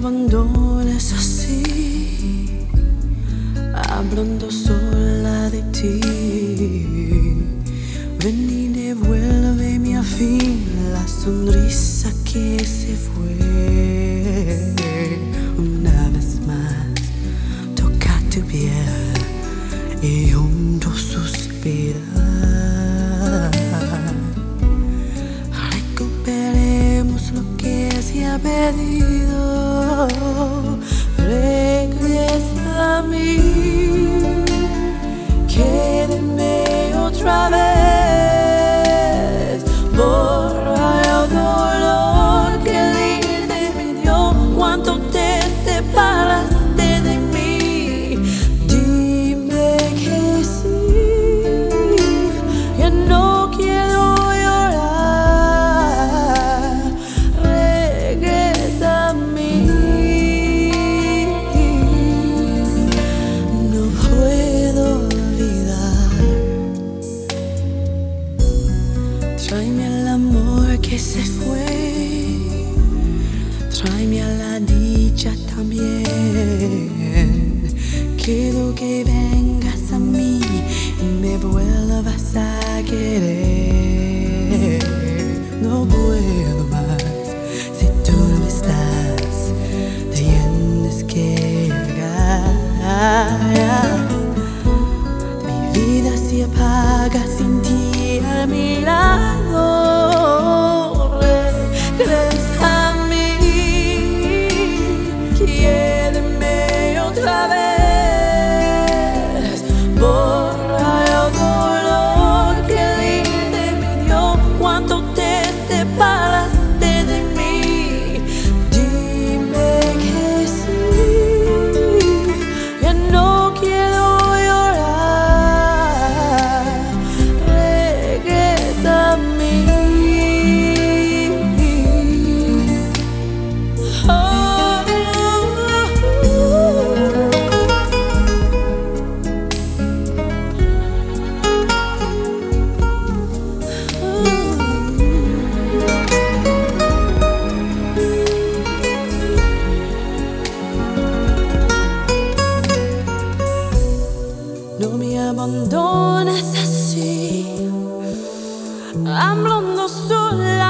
abandones así, hablando sola de ti. Ven y devuélveme al fin la sonrisa que se fue. Una vez más, toca tu piel y juntos suspirar. Recuperemos lo que se ha perdido. Regresa a mí, quédeme otra vez. Borra el dolor que el irte me dio cuando te separaste de mí. Dime que sí, ya no quiero llorar. Regresa a mí. No puedo olvidar. Tráeme el amor que se fue, tráeme a la dicha también. Quiero que vengas a mí y me vuelvas a querer. No puedo más, si tú no estás, tienes que llegar. Mi vida se apaga sin ti a mi lado. Regresa a mí, quédeme otra vez. Borra el dolor que el irte me dio cuando te separaste de mí. Dime que sí, ya no quiero llorar. Regresa a mí. No me abandones así, hablando sola